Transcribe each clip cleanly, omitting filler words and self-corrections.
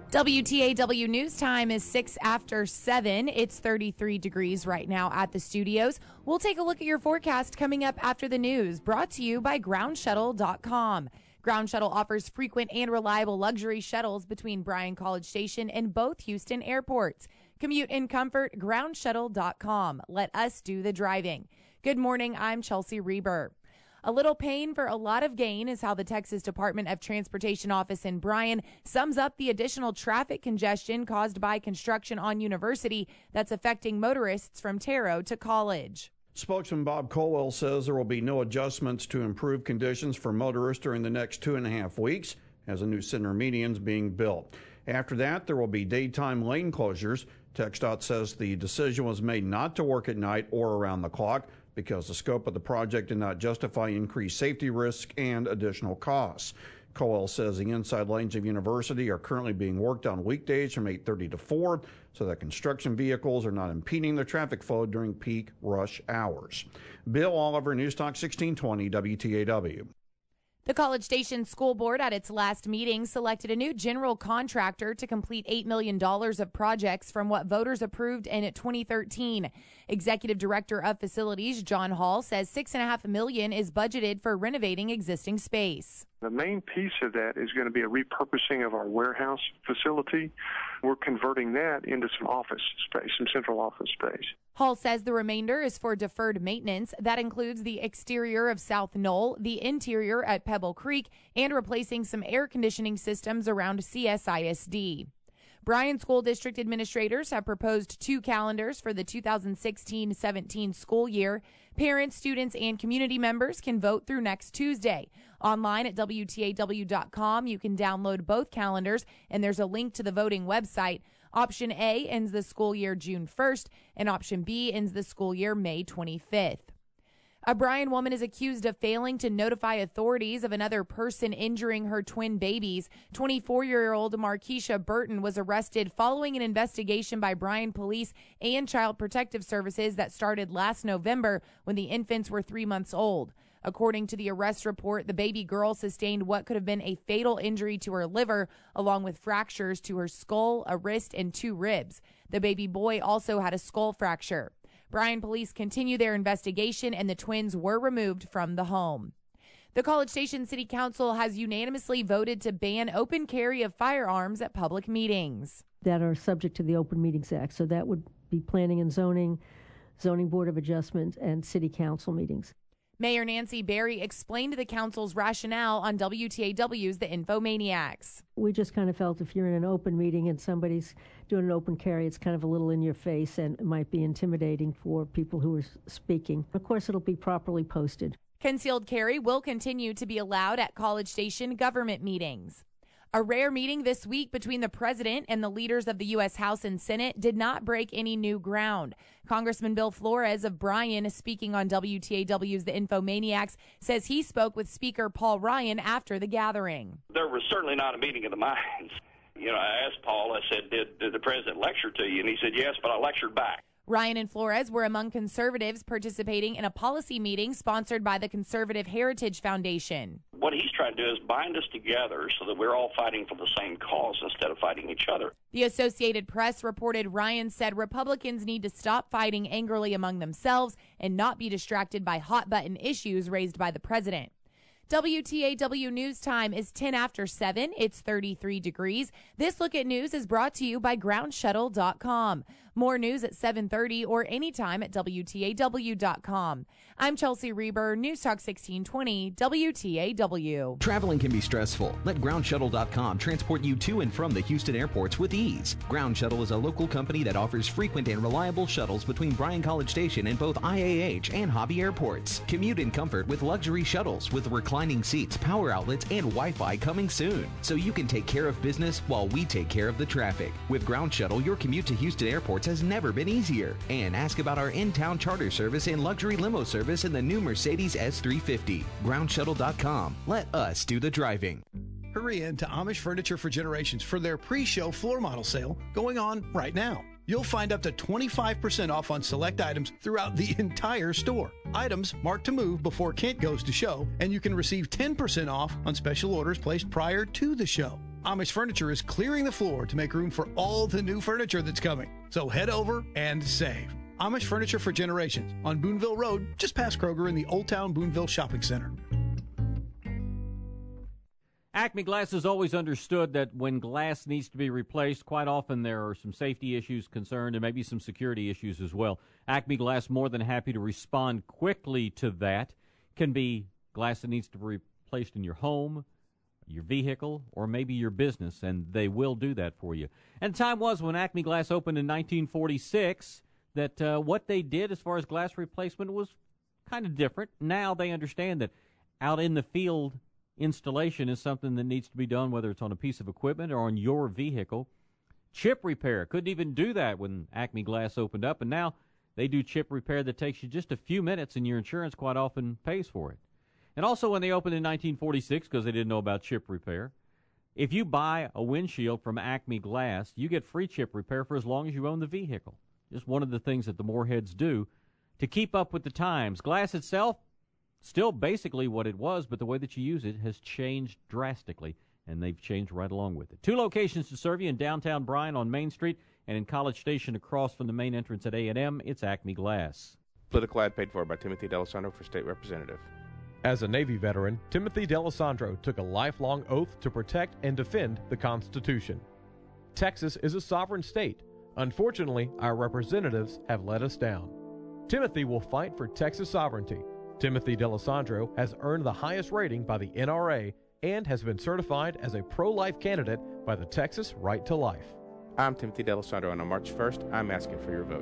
WTAW News Time is 6 after 7. It's 33 degrees right now at the studios. We'll take a look at your forecast coming up after the news, brought to you by GroundShuttle.com. Ground Shuttle offers frequent and reliable luxury shuttles between Bryan College Station and both Houston airports. Commute in comfort, GroundShuttle.com. Let us do the driving. Good morning, I'm Chelsea Reber. A little pain for a lot of gain is how the Texas Department of Transportation office in Bryan sums up the additional traffic congestion caused by construction on University that's affecting motorists from Taro to College. Spokesman Bob Colwell says there will be no adjustments to improve conditions for motorists during the next 2.5 weeks as a new center median is being built. After that, there will be daytime lane closures. TxDOT says the decision was made not to work at night or around the clock because the scope of the project did not justify increased safety risk and additional costs. Colwell says the inside lanes of University are currently being worked on weekdays from 8:30 to 4 so that construction vehicles are not impeding the traffic flow during peak rush hours. Bill Oliver, News Talk 1620 WTAW. The College Station School Board at its last meeting selected a new general contractor to complete $8 million of projects from what voters approved in 2013. Executive Director of Facilities John Hall says $6.5 million is budgeted for renovating existing space. The main piece of that is going to be a repurposing of our warehouse facility. We're converting that into some office space, some central office space. Hall says the remainder is for deferred maintenance. That includes the exterior of South Knoll, the interior at Pebble Creek, and replacing some air conditioning systems around CSISD. Bryan School District administrators have proposed 2 calendars for the 2016-17 school year. Parents, students, and community members can vote through next Tuesday. Online at WTAW.com, you can download both calendars, and there's a link to the voting website. Option A ends the school year June 1st, and Option B ends the school year May 25th. A Bryan woman is accused of failing to notify authorities of another person injuring her twin babies. 24-year-old Markeisha Burton was arrested following an investigation by Bryan Police and Child Protective Services that started last November when the infants were 3 months old. According to the arrest report, the baby girl sustained what could have been a fatal injury to her liver, along with fractures to her skull, a wrist, and 2 ribs. The baby boy also had a skull fracture. Bryan police continue their investigation, and the twins were removed from the home. The College Station City Council has unanimously voted to ban open carry of firearms at public meetings that are subject to the Open Meetings Act. So that would be Planning and Zoning, Zoning Board of Adjustment, and City Council meetings. Mayor Nancy Berry explained the council's rationale on WTAW's The Infomaniacs. We just kind of felt if you're in an open meeting and somebody's doing an open carry, it's kind of a little in your face and it might be intimidating for people who are speaking. Of course, it'll be properly posted. Concealed carry will continue to be allowed at College Station government meetings. A rare meeting this week between the president and the leaders of the U.S. House and Senate did not break any new ground. Congressman Bill Flores of Bryan, speaking on WTAW's The Infomaniacs, says he spoke with Speaker Paul Ryan after the gathering. There was certainly not a meeting of the minds. I asked Paul, I said, did the president lecture to you? And he said, yes, but I lectured back. Ryan and Flores were among conservatives participating in a policy meeting sponsored by the Conservative Heritage Foundation. What he's trying to do is bind us together so that we're all fighting for the same cause instead of fighting each other. The Associated Press reported Ryan said Republicans need to stop fighting angrily among themselves and not be distracted by hot-button issues raised by the president. WTAW News Time is 10 after 7. It's 33 degrees. This look at news is brought to you by GroundShuttle.com. More news at 7:30 or anytime at WTAW.com. I'm Chelsea Reber, News Talk 1620, WTAW. Traveling can be stressful. Let GroundShuttle.com transport you to and from the Houston airports with ease. Ground Shuttle is a local company that offers frequent and reliable shuttles between Bryan College Station and both IAH and Hobby airports. Commute in comfort with luxury shuttles with reclining seats, power outlets, and Wi-Fi coming soon. So you can take care of business while we take care of the traffic. With Ground Shuttle, your commute to Houston airports has never been easier. And ask about our in-town charter service and luxury limo service in the new Mercedes S350. GroundShuttle.com. Let us do the driving. Hurry in to Amish Furniture for Generations for their pre-show floor model sale going on right now. You'll find up to 25% off on select items throughout the entire store. Items marked to move before Kent goes to show, and you can receive 10% off on special orders placed prior to the show. Amish Furniture is clearing the floor to make room for all the new furniture that's coming. So head over and save. Amish Furniture for Generations on Boonville Road, just past Kroger in the Old Town Boonville Shopping Center. Acme Glass has always understood that when glass needs to be replaced, quite often there are some safety issues concerned and maybe some security issues as well. Acme Glass more than happy to respond quickly to that. Can be glass that needs to be replaced in your home, your vehicle, or maybe your business, and they will do that for you. And the time was when Acme Glass opened in 1946 that what they did as far as glass replacement was kind of different. Now they understand that out in the field, installation is something that needs to be done, whether it's on a piece of equipment or on your vehicle. Chip repair, couldn't even do that when Acme Glass opened up, and now they do chip repair that takes you just a few minutes, and your insurance quite often pays for it. And also when they opened in 1946, because they didn't know about chip repair, if you buy a windshield from Acme Glass, you get free chip repair for as long as you own the vehicle. Just one of the things that the Moorheads do to keep up with the times. Glass itself, still basically what it was, but the way that you use it has changed drastically, and they've changed right along with it. 2 locations to serve you in downtown Bryan on Main Street and in College Station across from the main entrance at A&M. It's Acme Glass. Political ad paid for by Timothy D'Alessandro for state representative. As a Navy veteran, Timothy D'Alessandro took a lifelong oath to protect and defend the Constitution. Texas is a sovereign state. Unfortunately, our representatives have let us down. Timothy will fight for Texas sovereignty. Timothy D'Alessandro has earned the highest rating by the NRA and has been certified as a pro-life candidate by the Texas Right to Life. I'm Timothy D'Alessandro, and on March 1st, I'm asking for your vote.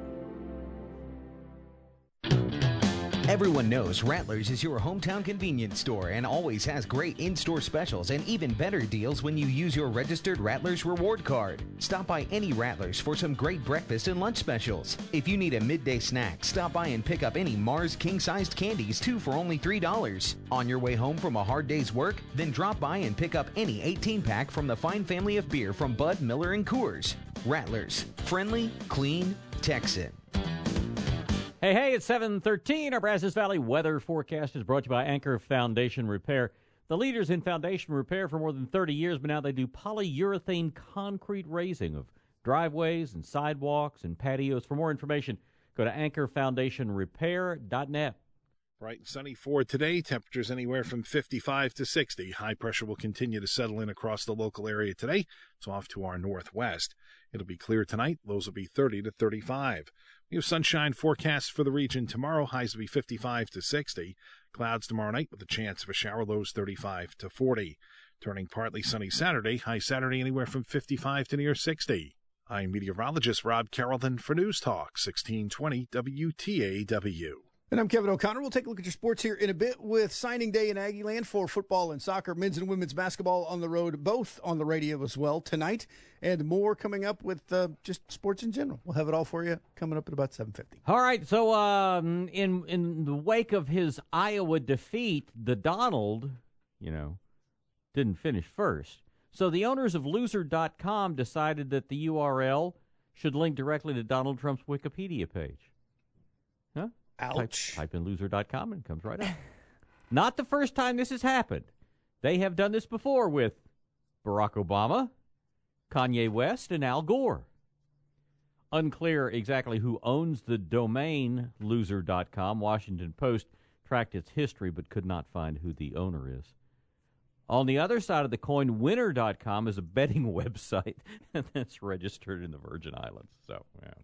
Everyone knows Rattlers is your hometown convenience store and always has great in-store specials and even better deals when you use your registered Rattlers reward card. Stop by any Rattlers for some great breakfast and lunch specials. If you need a midday snack, stop by and pick up any Mars king-sized candies, 2 for only $3. On your way home from a hard day's work, then drop by and pick up any 18-pack from the fine family of beer from Bud, Miller, and Coors. Rattlers, friendly, clean, Texan. Hey, it's 7:13. Our Brazos Valley weather forecast is brought to you by Anchor Foundation Repair. The leaders in foundation repair for more than 30 years, but now they do polyurethane concrete raising of driveways and sidewalks and patios. For more information, go to anchorfoundationrepair.net. Bright and sunny for today. Temperatures anywhere from 55 to 60. High pressure will continue to settle in across the local area today. It's off to our northwest. It'll be clear tonight. Lows will be 30 to 35. We have sunshine forecasts for the region tomorrow. Highs will be 55 to 60. Clouds tomorrow night with a chance of a shower. Lows 35 to 40. Turning partly sunny Saturday. High Saturday anywhere from 55 to near 60. I'm meteorologist Rob Carrollton for News Talk 1620 WTAW. And I'm Kevin O'Connor. We'll take a look at your sports here in a bit with signing day in Aggieland for football and soccer, men's and women's basketball on the road, both on the radio as well tonight, and more coming up with just sports in general. We'll have it all for you coming up at about 7:50. All right, so in the wake of his Iowa defeat, the Donald, didn't finish first. So the owners of Loser.com decided that the URL should link directly to Donald Trump's Wikipedia page. Huh? Ouch. Type in Loser.com and it comes right up. Not the first time this has happened. They have done this before with Barack Obama, Kanye West, and Al Gore. Unclear exactly who owns the domain Loser.com. Washington Post tracked its history but could not find who the owner is. On the other side of the coin, Winner.com is a betting website that's registered in the Virgin Islands. So, yeah.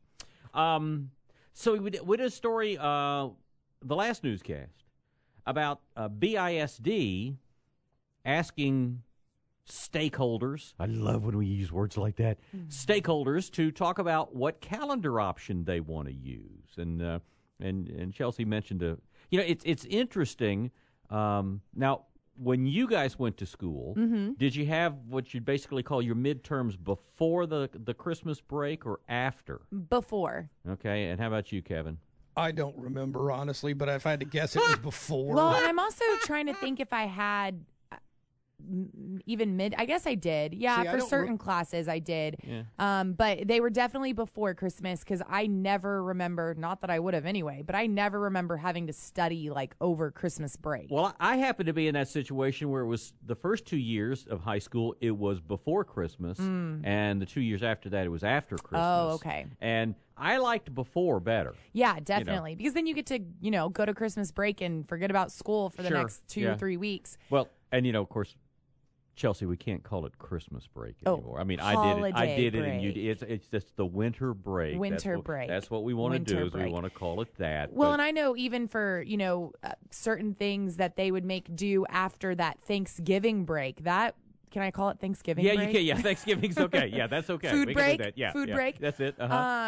So we did a story, the last newscast, about BISD asking stakeholders, I love when we use words like that, stakeholders to talk about what calendar option they want to use. And Chelsea mentioned, it's interesting. Now, when you guys went to school, did you have what you'd basically call your midterms before the Christmas break or after? Before. Okay, and how about you, Kevin? I don't remember, honestly, but if I had to guess, it was before. Well, and I'm also trying to think if I had even mid. I guess I did. Yeah, for certain classes I did. Yeah. But they were definitely before Christmas because I never remember, not that I would have anyway, but I never remember having to study like over Christmas break. Well, I happened to be in that situation where it was the first 2 years of high school, it was before Christmas, and the 2 years after that, it was after Christmas. Oh, okay. And I liked before better. Yeah, definitely. Because then you get to, go to Christmas break and forget about school for the next 2 or 3 weeks. Well, and, of course, Chelsea, we can't call it Christmas break anymore. I mean, I did it, and it's just the winter break. Break. That's what we want to do. Is we want to call it that. Well, and I know even for certain things that they would make do after that Thanksgiving break. That can I call it Thanksgiving? Yeah, break? you can. Yeah, Thanksgiving's okay. Yeah, that's okay. Food we break. Can do that. Yeah, food yeah, break. That's it.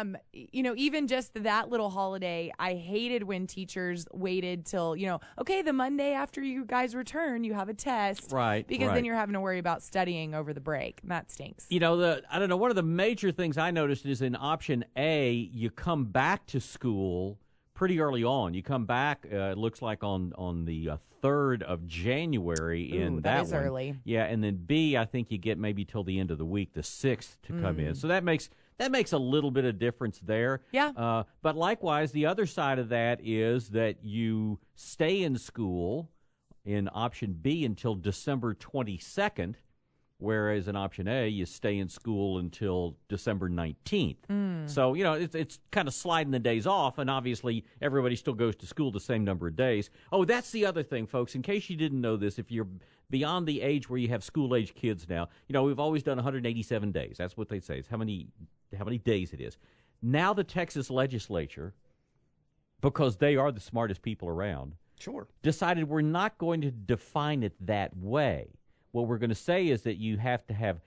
Even just that little holiday, I hated when teachers waited till okay, the Monday after you guys return, you have a test, right? Because then you're having to worry about studying over the break. And that stinks. I don't know. One of the major things I noticed is in option A, you come back to school pretty early on. You come back. It looks like on the 3rd of January. That is early. Yeah, and then B, I think you get maybe till the end of the week, the 6th, to come in. So that makes a little bit of difference there. Yeah. But likewise, the other side of that is that you stay in school in option B until December 22nd. Whereas in option A, you stay in school until December 19th. So, it's kind of sliding the days off, and obviously everybody still goes to school the same number of days. Oh, that's the other thing, folks. In case you didn't know this, if you're beyond the age where you have school-age kids now, we've always done 187 days. That's what they say. It's how many days it is. Now the Texas legislature, because they are the smartest people around, decided we're not going to define it that way. What we're going to say is that you have to have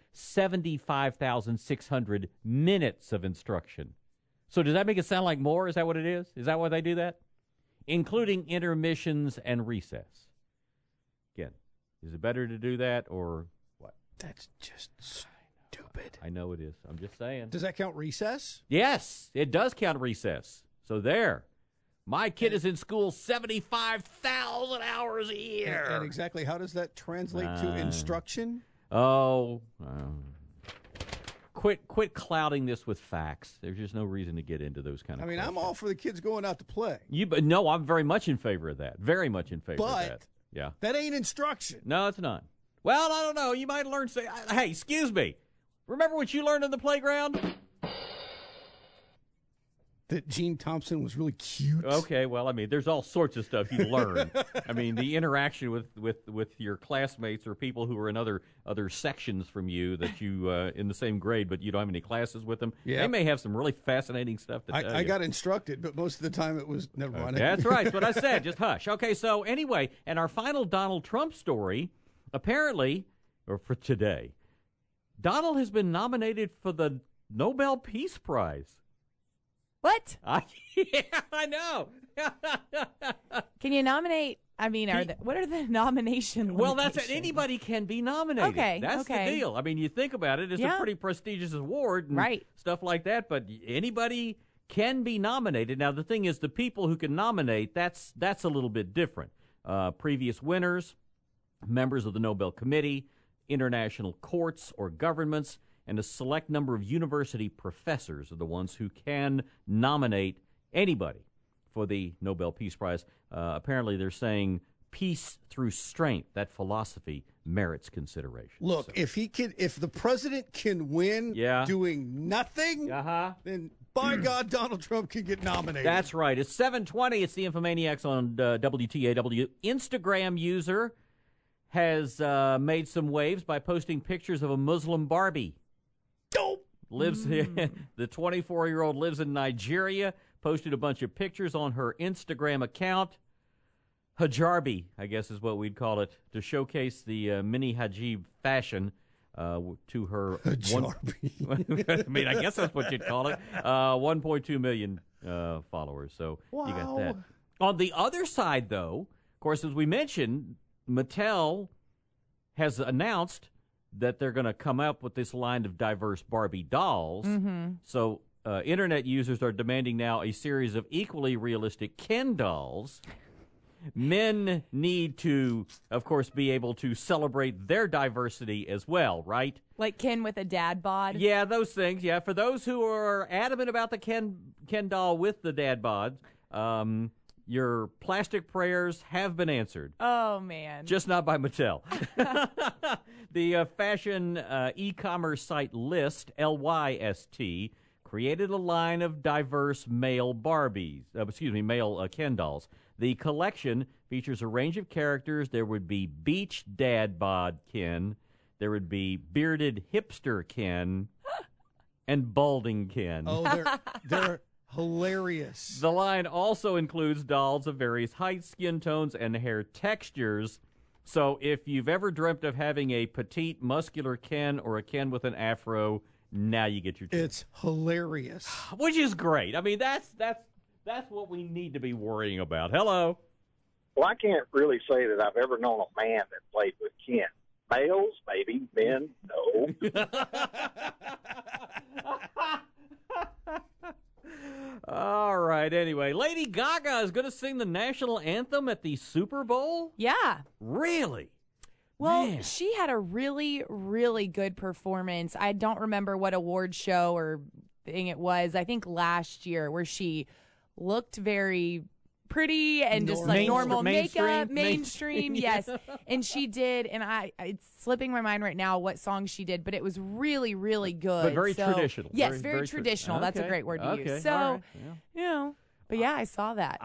75,600 minutes of instruction. So does that make it sound like more? Is that what it is? Is that why they do that? Including intermissions and recess. Again, is it better to do that or what? That's just stupid. I know it is. I'm just saying. Does that count recess? Yes, it does count recess. So there. My kid is in school 75,000 hours a year. And exactly how does that translate to instruction? Quit clouding this with facts. There's just no reason to get into those kind of questions. I'm all for the kids going out to play. No, I'm very much in favor of that. Very much in favor of that. Yeah. That ain't instruction. No, it's not. Well, I don't know. You might learn. Hey, excuse me. Remember what you learned on the playground? That Gene Thompson was really cute. Okay, well, there's all sorts of stuff you learn. The interaction with your classmates or people who are in other sections from you that you in the same grade, but you don't have any classes with them. Yeah. They may have some really fascinating stuff to tell you. I got instructed, but most of the time it was never mind. That's right. That's what I said. Just hush. Okay, so anyway, and our final Donald Trump story, apparently, or for today, Donald has been nominated for the Nobel Peace Prize. What? Yeah, I know. Can you nominate? What are the nomination Well, that's it. Anybody can be nominated. Okay. That's the deal. You think about it. It's a pretty prestigious award and stuff like that, but anybody can be nominated. Now, the thing is, the people who can nominate, that's a little bit different. Previous winners, members of the Nobel Committee, international courts or governments, and a select number of university professors are the ones who can nominate anybody for the Nobel Peace Prize. Apparently, they're saying peace through strength. That philosophy merits consideration. Look, if the president can win doing nothing, then by God, Donald Trump can get nominated. That's right. It's 7:20. It's the Infomaniacs on WTAW. Instagram user has made some waves by posting pictures of a Muslim Barbie. The 24-year-old lives in Nigeria, posted a bunch of pictures on her Instagram account. Hijarbi, I guess is what we'd call it, to showcase the mini hijab fashion to her. Hijarbi. I guess that's what you'd call it. 1.2 million followers. So you got that. On the other side, though, of course, as we mentioned, Mattel has announced that they're going to come up with this line of diverse Barbie dolls. Mm-hmm. So internet users are demanding now a series of equally realistic Ken dolls. Men need to, of course, be able to celebrate their diversity as well, right? Like Ken with a dad bod? Yeah, those things. Yeah, for those who are adamant about the Ken doll with the dad bod, your plastic prayers have been answered. Oh, man. Just not by Mattel. The fashion e-commerce site Lyst, Lyst, created a line of diverse male male Ken dolls. The collection features a range of characters. There would be beach dad bod Ken, there would be bearded hipster Ken, and balding Ken. Oh, they're hilarious. The line also includes dolls of various heights, skin tones, and hair textures. So if you've ever dreamt of having a petite, muscular Ken or a Ken with an afro, now you get your chance. It's hilarious. Which is great. I mean, that's what we need to be worrying about. Hello. Well, I can't really say that I've ever known a man that played with Ken. Males, maybe. Men, no. All right, anyway. Lady Gaga is going to sing the national anthem at the Super Bowl? Yeah. Really? Well, Man. She had a really, really good performance. I don't remember what award show or thing it was. I think last year, where she looked very pretty and just like normal makeup, mainstream. Yes. And she did, and it's slipping my mind right now what song she did, but it was really, really good. But very traditional. Yes, very traditional. Okay. That's a great word to use. So, right. but yeah, I saw that.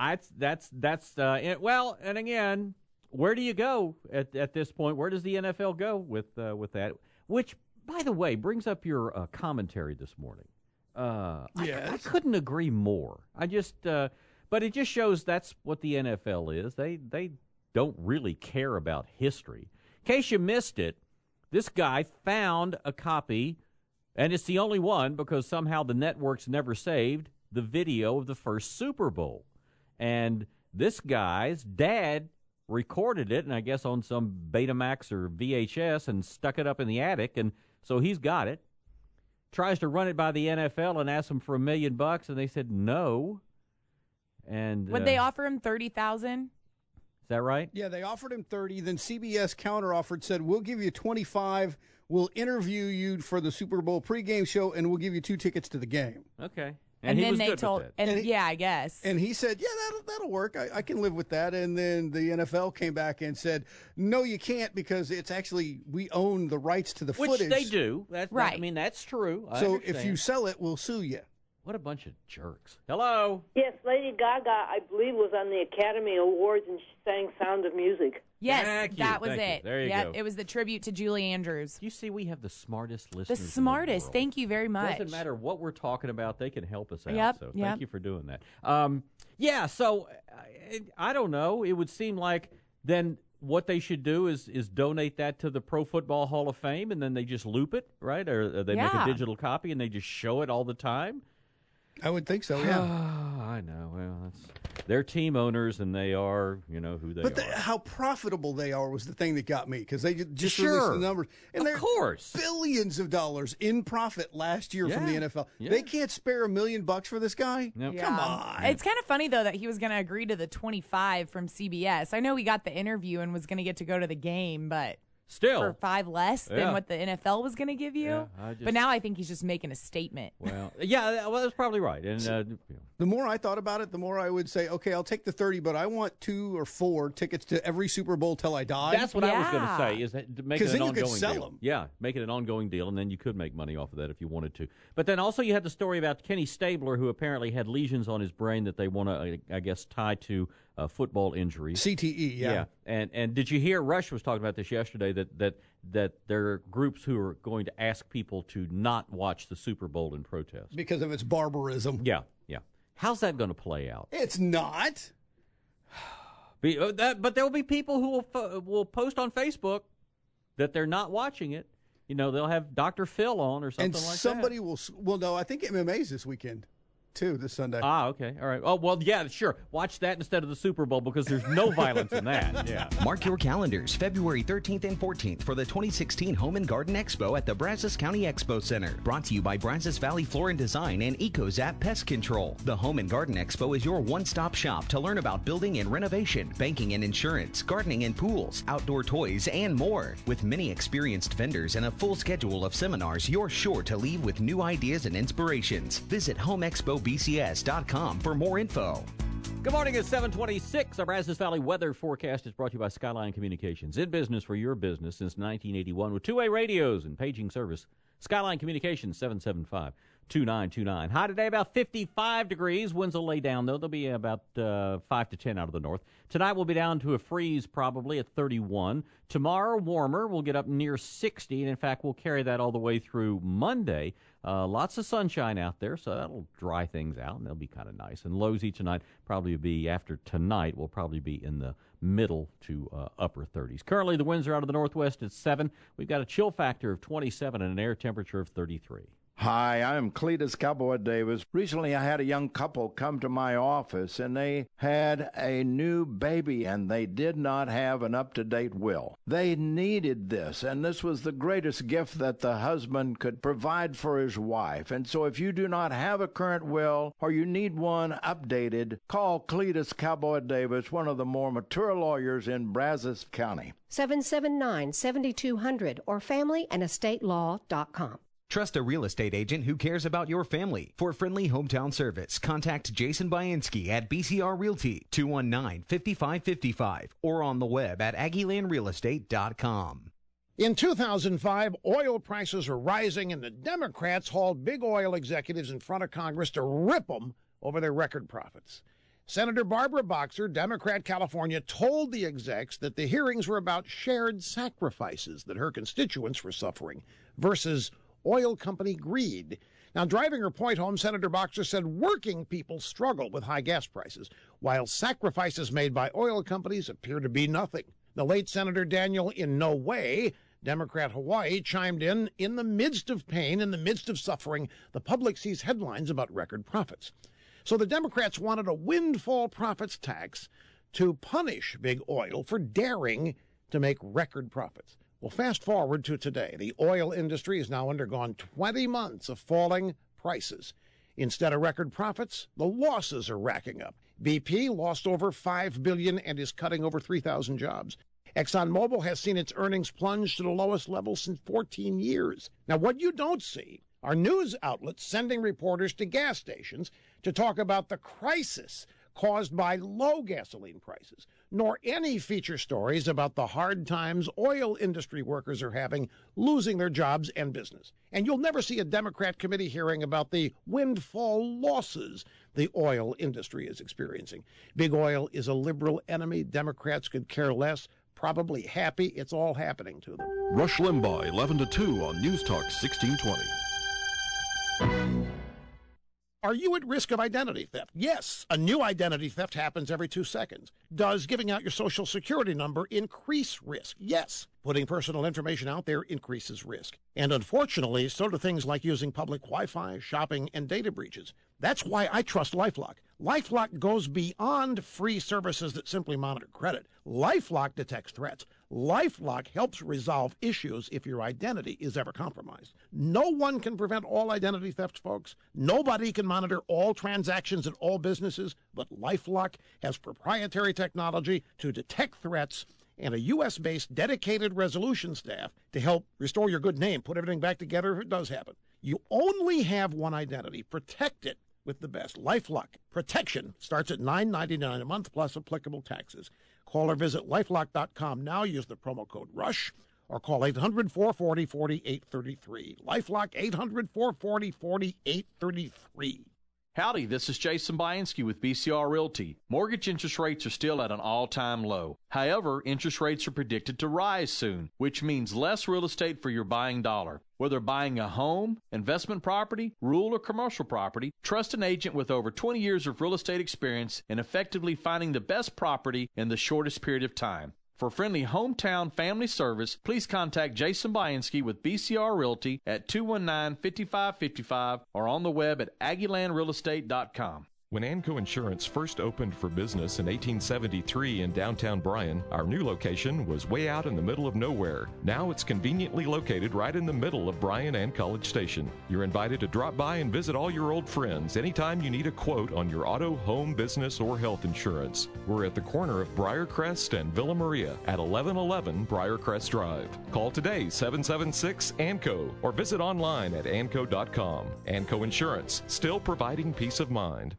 Well, and again, where do you go at this point? Where does the NFL go with that? Which, by the way, brings up your commentary this morning. Yes. I couldn't agree more. But it just shows that's what the NFL is. They don't really care about history. In case you missed it, this guy found a copy, and it's the only one because somehow the networks never saved the video of the first Super Bowl. And this guy's dad recorded it, and I guess on some Betamax or VHS, and stuck it up in the attic, and so he's got it. Tries to run it by the NFL and asks them for $1 million, and they said no. And would they offer him $30,000? Is that right? Yeah, they offered him 30. Then CBS counteroffered, said, "We'll give you 25. We'll interview you for the Super Bowl pregame show, and we'll give you 2 tickets to the game." Okay. And he then was they good told, with that. yeah, I guess. And he said, "Yeah, that'll work. I can live with that." And then the NFL came back and said, "No, you can't, because it's actually we own the rights to the footage." Which they do. That's right. I mean, that's true. I So understand. if you sell it, we'll sue you. What a bunch of jerks. Hello. Yes, Lady Gaga, I believe, was on the Academy Awards and she sang Sound of Music. Yes, Thank that you. was Thank you. it. There you yep, go. it was the tribute to Julie Andrews. You see, we have the smartest listeners. The smartest. In the world. Thank you very much. Doesn't matter what we're talking about; they can help us out. Yep, So yep. thank you for doing that. So I don't know. It would seem like then what they should do is donate that to the Pro Football Hall of Fame, and then they just loop it, right? Or they make a digital copy and they just show it all the time. I would think so, yeah. I know. Well, that's their team owners, and they are, who they But are. how profitable they are was the thing that got me, because they just Sure. released the numbers. And Of course. billions of dollars in profit last year from the Yeah. NFL. Yeah. They can't spare $1 million for this guy? Yep. Come on. It's kind of funny, though, that he was going to agree to the 25 from CBS. I know he got the interview and was going to get to go to the game, but Still. for 5 less Yeah. than what the NFL was going to give you. Yeah, But now I think he's just making a statement. Well, that's probably right. And The more I thought about it, the more I would say, okay, I'll take the 30, but I want 2 or 4 tickets to every Super Bowl till I die. that's what I was going to say. Is that to make it 'Cause an then you could ongoing sell deal? them. Yeah, make it an ongoing deal, and then you could make money off of that if you wanted to. But then also you had the story about Kenny Stabler, who apparently had lesions on his brain that they want to, I guess, tie to football injuries. CTE, yeah. And did you hear Rush was talking about this yesterday that there are groups who are going to ask people to not watch the Super Bowl in protest Because of its barbarism. Yeah. How's that going to play out? It's not. But there will be people who will post on Facebook that they're not watching it. They'll have Dr. Phil on or something And like somebody will. Well, no, I think MMA's this weekend. too, this Sunday. Ah, okay. All right. Oh, well, yeah, sure. Watch that instead of the Super Bowl because there's no violence in that. Yeah. Mark your calendars, February 13th and 14th for the 2016 Home and Garden Expo at the Brazos County Expo Center. Brought to you by Brazos Valley Floor and Design and EcoZap Pest Control. The Home and Garden Expo is your one-stop shop to learn about building and renovation, banking and insurance, gardening and pools, outdoor toys, and more. With many experienced vendors and a full schedule of seminars, you're sure to leave with new ideas and inspirations. Visit HomeExpoBCS.com for more info. Good morning, it's 7:26. Our Brazos Valley weather forecast is brought to you by Skyline Communications. In business for your business since 1981 with two-way radios and paging service. Skyline Communications, 775-2929. High today, about 55 degrees. Winds will lay down, though. They'll be about 5 to 10 out of the north. Tonight we'll be down to a freeze probably at 31. Tomorrow, warmer. We'll get up near 60. And, in fact, we'll carry that all the way through Monday. Lots of sunshine out there, so that'll dry things out, and they'll be kind of nice. And lows each night probably be, after tonight, will probably be in the middle to upper 30s. Currently, the winds are out of the northwest at 7. We've got a chill factor of 27 and an air temperature of 33. Hi, I'm Cletus Cowboy Davis. Recently, I had a young couple come to my office, and they had a new baby, and they did not have an up-to-date will. They needed this, and this was the greatest gift that the husband could provide for his wife. And so if you do not have a current will, or you need one updated, call Cletus Cowboy Davis, one of the more mature lawyers in Brazos County. 779-7200 or familyandestatelaw.com. Trust a real estate agent who cares about your family. For friendly hometown service, contact Jason Bainski at BCR Realty, 219-5555, or on the web at AggielandRealEstate.com. In 2005, oil prices are rising, and the Democrats hauled big oil executives in front of Congress to rip them over their record profits. Senator Barbara Boxer, Democrat California, told the execs that the hearings were about shared sacrifices that her constituents were suffering versus oil company greed. Now, driving her point home, Senator Boxer said working people struggle with high gas prices, while sacrifices made by oil companies appear to be nothing. The late Senator Daniel Inouye, Democrat Hawaii, chimed in the midst of pain, in the midst of suffering, the public sees headlines about record profits. So the Democrats wanted a windfall profits tax to punish big oil for daring to make record profits. Well, fast forward to today. The oil industry has now undergone 20 months of falling prices. Instead of record profits, the losses are racking up. BP lost over $5 billion and is cutting over 3,000 jobs. ExxonMobil has seen its earnings plunge to the lowest level since 14 years. Now, what you don't see are news outlets sending reporters to gas stations to talk about the crisis caused by low gasoline prices, nor any feature stories about the hard times oil industry workers are having losing their jobs and business. And you'll never see a Democrat committee hearing about the windfall losses the oil industry is experiencing. Big oil is a liberal enemy. Democrats could care less, probably happy it's all happening to them. Rush Limbaugh, 11 to 2 on News Talk 1620. Are you at risk of identity theft? Yes. A new identity theft happens every 2 seconds. Does giving out your social security number increase risk? Yes. Putting personal information out there increases risk. And unfortunately, so do things like using public Wi-Fi, shopping, and data breaches. That's why I trust LifeLock. LifeLock goes beyond free services that simply monitor credit. LifeLock detects threats. LifeLock helps resolve issues if your identity is ever compromised. No one can prevent all identity theft, folks. Nobody can monitor all transactions at all businesses, but LifeLock has proprietary technology to detect threats and a U.S.-based dedicated resolution staff to help restore your good name, put everything back together if it does happen. You only have one identity. Protect it with the best. LifeLock protection starts at $9.99 a month plus applicable taxes. Call or visit lifelock.com now. Use the promo code RUSH or call 800-440-4833. LifeLock 800-440-4833. Howdy, this is Jason Bainski with BCR Realty. Mortgage interest rates are still at an all-time low. However, interest rates are predicted to rise soon, which means less real estate for your buying dollar. Whether buying a home, investment property, rural or commercial property, trust an agent with over 20 years of real estate experience in effectively finding the best property in the shortest period of time. For friendly hometown family service, please contact Jason Bianski with BCR Realty at 219-5555 or on the web at AggielandRealEstate.com. When Anco Insurance first opened for business in 1873 in downtown Bryan, our new location was way out in the middle of nowhere. Now it's conveniently located right in the middle of Bryan and College Station. You're invited to drop by and visit all your old friends anytime you need a quote on your auto, home, business, or health insurance. We're at the corner of Briarcrest and Villa Maria at 1111 Briarcrest Drive. Call today, 776-ANCO, or visit online at anco.com. Anco Insurance, still providing peace of mind.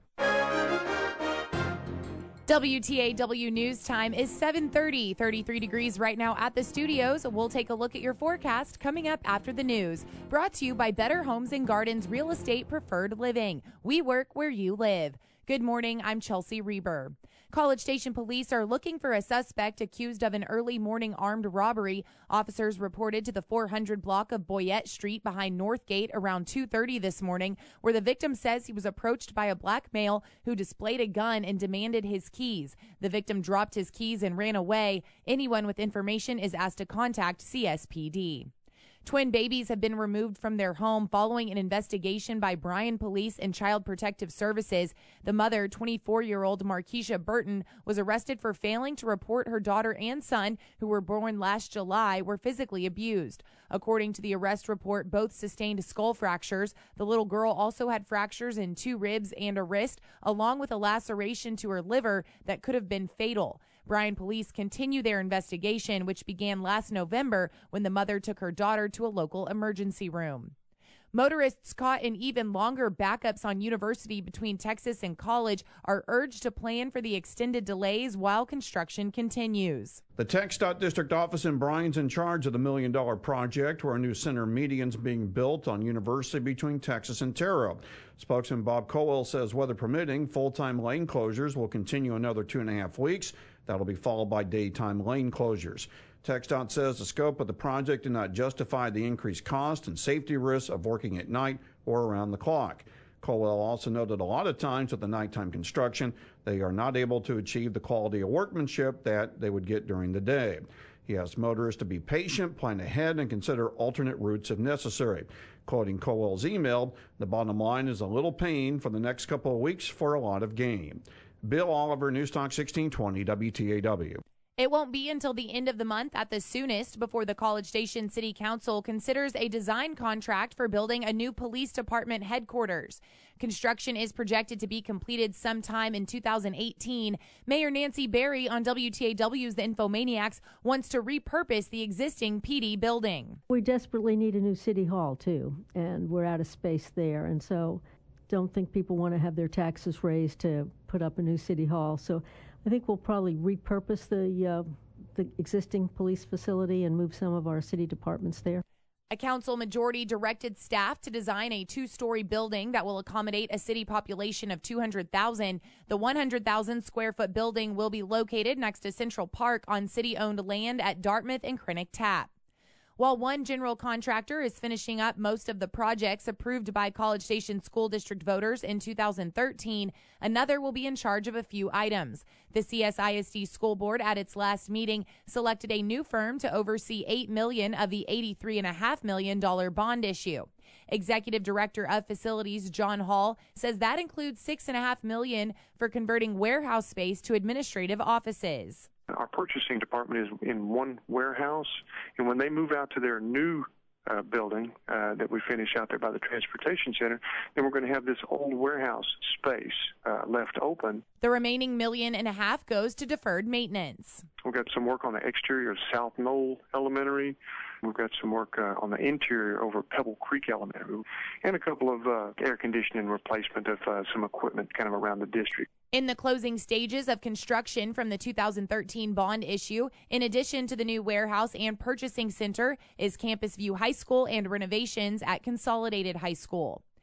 WTAW News Time is 7:30, 33 degrees right now at the studios. We'll take a look at your forecast coming up after the news. Brought to you by Better Homes and Gardens Real Estate Preferred Living. We work where you live. Good morning, I'm Chelsea Reber. College Station police are looking for a suspect accused of an early morning armed robbery. Officers reported to the 400 block of Boyette Street behind Northgate around 2:30 this morning, where the victim says he was approached by a black male who displayed a gun and demanded his keys. The victim dropped his keys and ran away. Anyone with information is asked to contact CSPD. Twin babies have been removed from their home following an investigation by Bryan Police and Child Protective Services. The mother, 24-year-old Markeisha Burton, was arrested for failing to report her daughter and son, who were born last July, were physically abused. According to the arrest report, both sustained skull fractures. The little girl also had fractures in 2 ribs and a wrist, along with a laceration to her liver that could have been fatal. Bryan Police continue their investigation, which began last November when the mother took her daughter to a local emergency room. Motorists caught in even longer backups on University between Texas and College are urged to plan for the extended delays while construction continues. The TxDOT district office in Bryan's in charge of the $1 million project where a new center median's being built on University between Texas and Terra. Spokesman Bob Colwell says weather permitting, full-time lane closures will continue another 2.5 weeks. That'll be followed by daytime lane closures. TxDOT says the scope of the project did not justify the increased cost and safety risks of working at night or around the clock. Colwell also noted a lot of times with the nighttime construction, they are not able to achieve the quality of workmanship that they would get during the day. He asked motorists to be patient, plan ahead, and consider alternate routes if necessary. Quoting Colwell's email, the bottom line is a little pain for the next couple of weeks for a lot of gain. Bill Oliver, News Talk 1620, WTAW. It won't be until the end of the month at the soonest before the College Station City Council considers a design contract for building a new police department headquarters. Construction is projected to be completed sometime in 2018. Mayor Nancy Berry on WTAW's The Infomaniacs wants to repurpose the existing PD building. We desperately need a new city hall, too, and we're out of space there. And so don't think people want to have their taxes raised to put up a new city hall. So I think we'll probably repurpose the existing police facility and move some of our city departments there. A council majority directed staff to design a 2-story building that will accommodate a city population of 200,000. The 100,000 square foot building will be located next to Central Park on city-owned land at Dartmouth and Krennic Tap. While one general contractor is finishing up most of the projects approved by College Station School District voters in 2013, another will be in charge of a few items. The CSISD School Board at its last meeting selected a new firm to oversee $8 million of the $83.5 million bond issue. Executive Director of Facilities John Hall says that includes $6.5 million for converting warehouse space to administrative offices. Our purchasing department is in one warehouse, and when they move out to their new building that we finish out there by the transportation center, then we're going to have this old warehouse space left open. The remaining $1.5 million goes to deferred maintenance. We've got some work on the exterior of South Knoll Elementary. We've got some work on the interior over Pebble Creek Elementary, and a couple of air conditioning replacement of some equipment kind of around the district. In the closing stages of construction from the 2013 bond issue, in addition to the new warehouse and purchasing center, is Campus View High School and renovations at Consolidated High School.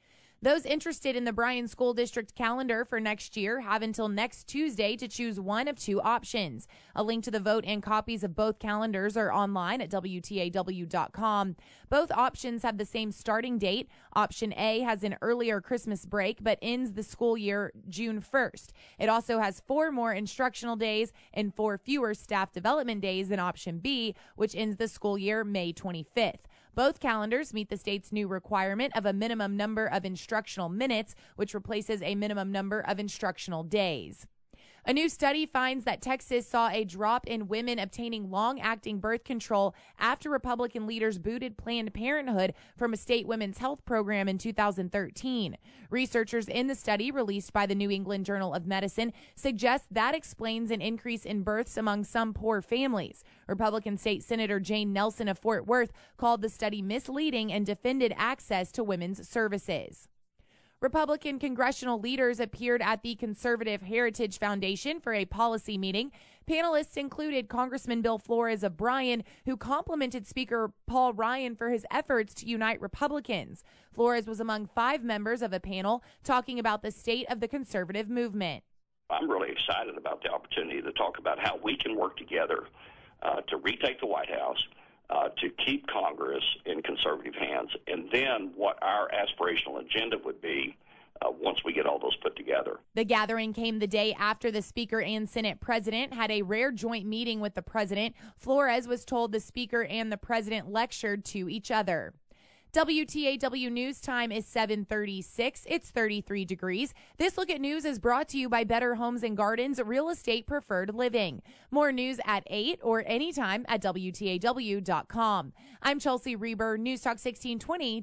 Those interested in the Bryan School District calendar for next year have until next Tuesday to choose one of two options. A link to the vote and copies of both calendars are online at WTAW.com. Both options have the same starting date. Option A has an earlier Christmas break but ends the school year June 1st. It also has 4 more instructional days and 4 fewer staff development days than option B, which ends the school year May 25th. Both calendars meet the state's new requirement of a minimum number of instructional minutes, which replaces a minimum number of instructional days. A new study finds that Texas saw a drop in women obtaining long-acting birth control after Republican leaders booted Planned Parenthood from a state women's health program in 2013. Researchers in the study, released by the New England Journal of Medicine, suggest that explains an increase in births among some poor families. Republican State Senator Jane Nelson of Fort Worth called the study misleading and defended access to women's services. Republican congressional leaders appeared at the Conservative Heritage Foundation for a policy meeting. Panelists included Congressman Bill Flores of Bryan, who complimented Speaker Paul Ryan for his efforts to unite Republicans. Flores was among 5 members of a panel talking about the state of the conservative movement. I'm really excited about the opportunity to talk about how we can work together to retake the White House, to keep Congress in conservative hands, and then what our aspirational agenda would be once we get all those put together. The gathering came the day after the Speaker and Senate President had a rare joint meeting with the President. Flores was told the Speaker and the President lectured to each other. WTAW News Time is 7:36. It's 33 degrees. This Look at News is brought to you by Better Homes and Gardens, Real Estate Preferred Living. More news at 8 or anytime at WTAW.com. I'm Chelsea Reber, News Talk 1620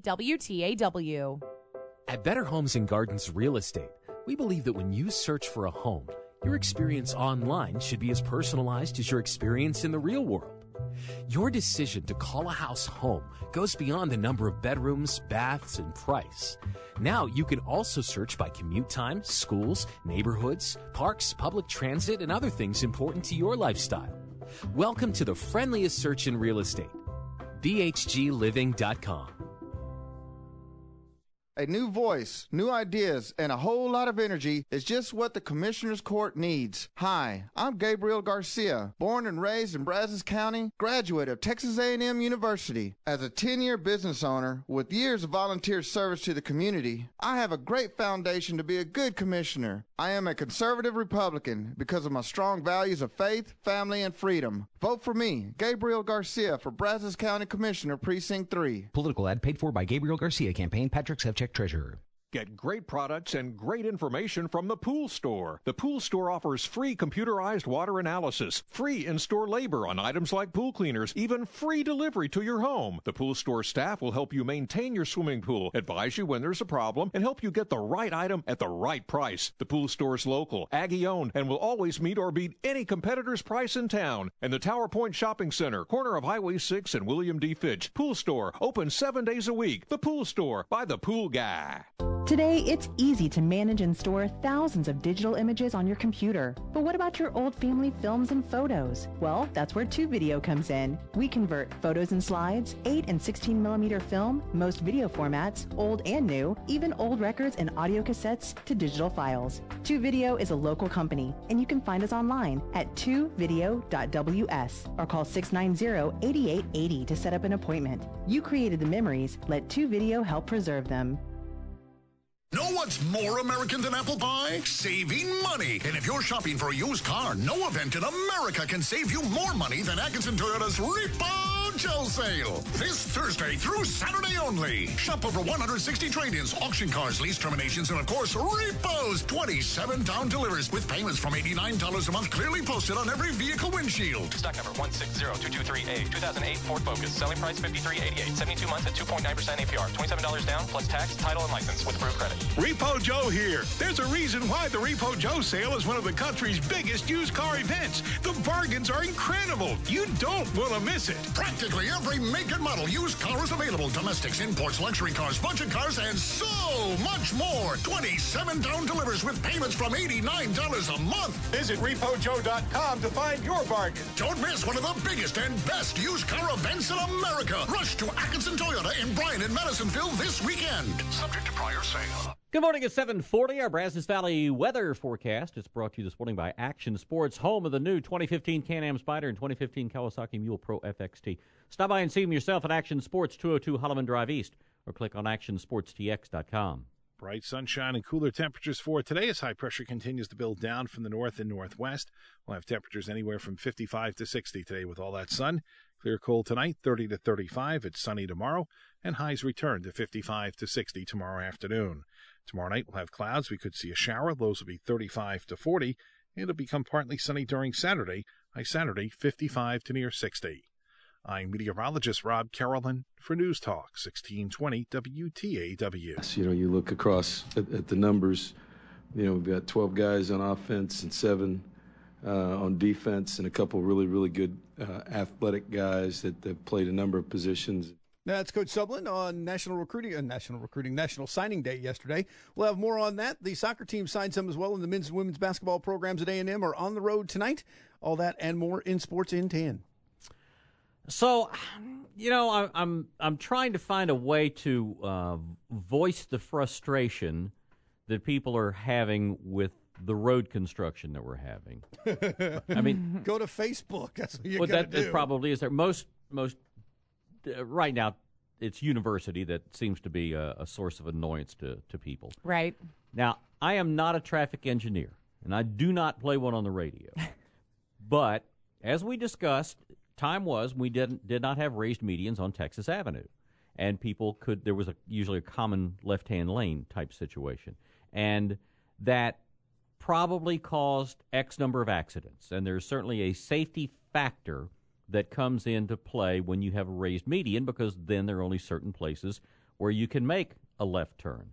WTAW. At Better Homes and Gardens Real Estate, we believe that when you search for a home, your experience online should be as personalized as your experience in the real world. Your decision to call a house home goes beyond the number of bedrooms, baths, and price. Now you can also search by commute time, schools, neighborhoods, parks, public transit, and other things important to your lifestyle. Welcome to the friendliest search in real estate. BHGLiving.com. A new voice, new ideas, and a whole lot of energy is just what the Commissioner's Court needs. Hi, I'm Gabriel Garcia, born and raised in Brazos County, graduate of Texas A&M University. As a 10-year business owner with years of volunteer service to the community, I have a great foundation to be a good commissioner. I am a conservative Republican because of my strong values of faith, family, and freedom. Vote for me, Gabriel Garcia, for Brazos County Commissioner, Precinct 3. Political ad paid for by Gabriel Garcia Campaign, Patrick Sevchek, Treasurer. Get great products and great information from the Pool Store. The Pool Store offers free computerized water analysis, free in-store labor on items like pool cleaners, even free delivery to your home. The Pool Store staff will help you maintain your swimming pool, advise you when there's a problem, and help you get the right item at the right price. The Pool Store's local, Aggie-owned, and will always meet or beat any competitor's price in town. And the Tower Point Shopping Center, corner of Highway 6 and William D. Fitch. Pool Store, open 7 days a week. The Pool Store, by the pool guy. Today, it's easy to manage and store thousands of digital images on your computer. But what about your old family films and photos? Well, that's where TubeVideo comes in. We convert photos and slides, 8 and 16 millimeter film, most video formats, old and new, even old records and audio cassettes to digital files. TubeVideo is a local company, and you can find us online at tubevideo.ws or call 690-8880 to set up an appointment. You created the memories. Let TubeVideo help preserve them. Know what's more American than apple pie? Saving money. And if you're shopping for a used car, no event in America can save you more money than Atkinson Toyota's Repo Joe sale. This Thursday through Saturday only. Shop over 160 trade-ins, auction cars, lease terminations, and of course, repos. 27 down delivers with payments from $89 a month clearly posted on every vehicle windshield. Stock number 160223A, 2008 Ford Focus. Selling price $53.88. 72 months at 2.9% APR. $27 down plus tax, title, and license with approved credit. Repo Joe here. There's a reason why the Repo Joe sale is one of the country's biggest used car events. The bargains are incredible. You don't want to miss it. Practice Practically every make and model used car is available. Domestics, imports, luxury cars, budget cars, and so much more. 27 down delivers with payments from $89 a month. Visit RepoJoe.com to find your bargain. Don't miss one of the biggest and best used car events in America. Rush to Atkinson Toyota in Bryan and Madisonville this weekend. Subject to prior sale. Good morning at 7:40. Our Brazos Valley weather forecast. It's brought to you this morning by Action Sports, home of the new 2015 Can-Am Spyder and 2015 Kawasaki Mule Pro FXT. Stop by and see them yourself at Action Sports, 202 Holloman Drive East, or click on actionsportstx.com. Bright sunshine and cooler temperatures for today as high pressure continues to build down from the north and northwest. We'll have temperatures anywhere from 55 to 60 today with all that sun. Clear cold tonight, 30 to 35. It's sunny tomorrow, and highs return to 55 to 60 tomorrow afternoon. Tomorrow night we'll have clouds. We could see a shower. Lows will be 35 to 40. It'll become partly sunny during Saturday. High Saturday, 55 to near 60. I'm meteorologist Rob Carolyn for News Talk 1620 WTAW. You know, you look across at the numbers. You know, we've got 12 guys on offense and 7 on defense, and a couple really, really good athletic guys that have played a number of positions. That's Coach Sublin on National Signing Day yesterday. We'll have more on that. The soccer team signed some as well, and the men's and women's basketball programs at A&M are on the road tonight. All that and more in Sports in 10. So, you know, I'm trying to find a way to voice the frustration that people are having with the road construction that we're having. I mean, go to Facebook. That's what you got to do. That probably is there. Most right now, it's university that seems to be a source of annoyance to people. Right. Now, I am not a traffic engineer, and I do not play one on the radio. But as we discussed, time was we did not have raised medians on Texas Avenue, and people could. There was usually a common left-hand lane type situation, and that probably caused X number of accidents. And there's certainly a safety factor that comes into play when you have a raised median, because then there are only certain places where you can make a left turn.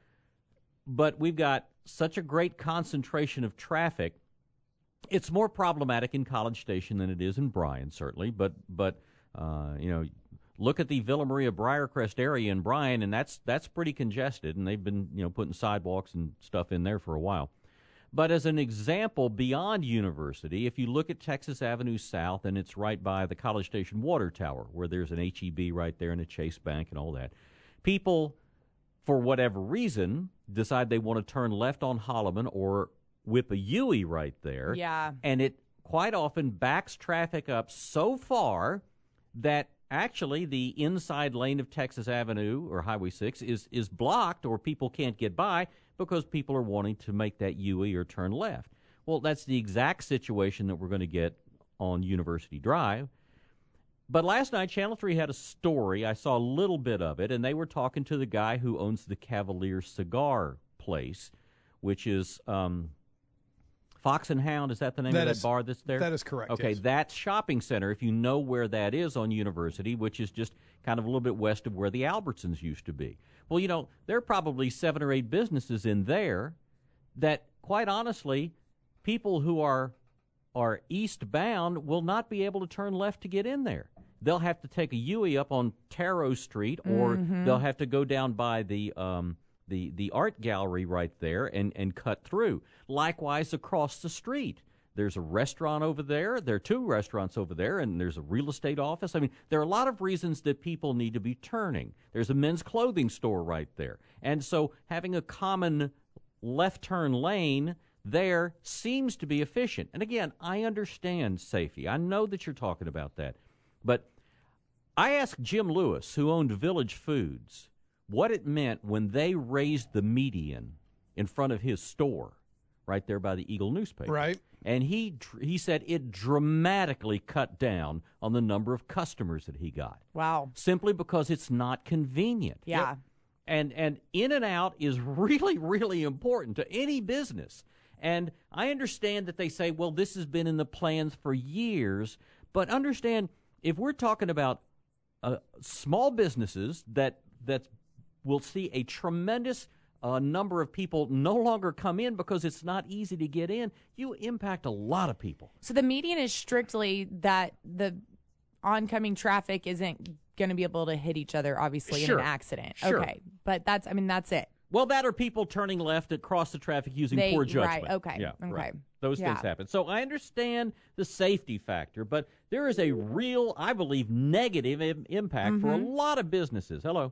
But we've got such a great concentration of traffic. It's more problematic in College Station than it is in Bryan, certainly. But you know, look at the Villa Maria Briarcrest area in Bryan, and that's pretty congested. And they've been putting sidewalks and stuff in there for a while. But as an example, beyond University, if you look at Texas Avenue South, and it's right by the College Station Water Tower, where there's an H-E-B right there and a Chase Bank and all that, people, for whatever reason, decide they want to turn left on Holloman or whip a U-ey right there. Yeah. And it quite often backs traffic up so far that actually the inside lane of Texas Avenue or Highway 6 is blocked, or people can't get by because people are wanting to make that U-ey or turn left. Well, that's the exact situation that we're going to get on University Drive. But last night, Channel 3 had a story. I saw a little bit of it, and they were talking to the guy who owns the Cavalier Cigar Place, which is Fox and Hound. Is that the name of that bar that's there? That is correct. Okay, yes. That shopping center, if you know where that is on University, which is just kind of a little bit west of where the Albertsons used to be. Well, there are probably 7 or 8 businesses in there that, quite honestly, people who are eastbound will not be able to turn left to get in there. They'll have to take a U-ey up on Taro Street, or they'll have to go down by the art gallery right there and cut through. Likewise, across the street, there's a restaurant over there. There are 2 restaurants over there, and there's a real estate office. I mean, there are a lot of reasons that people need to be turning. There's a men's clothing store right there. And so having a common left turn lane there seems to be efficient. And again, I understand safety. I know that you're talking about that. But I asked Jim Lewis, who owned Village Foods, what it meant when they raised the median in front of his store right there by the Eagle newspaper. Right. And he said it dramatically cut down on the number of customers that he got. Wow. Simply because it's not convenient. Yeah. Yep. And in and out is really, really important to any business. And I understand that they say, well, this has been in the plans for years. But understand, if we're talking about small businesses that will see a tremendous number of people no longer come in because it's not easy to get in, you impact a lot of people. So the median is strictly that the oncoming traffic isn't going to be able to hit each other, obviously, in an accident. Sure. Okay. But that's it. Well, that or people turning left across the traffic using poor judgment. Right, okay. Yeah, okay. right. Those things happen. So I understand the safety factor, but there is a real, I believe, negative impact for a lot of businesses. Hello.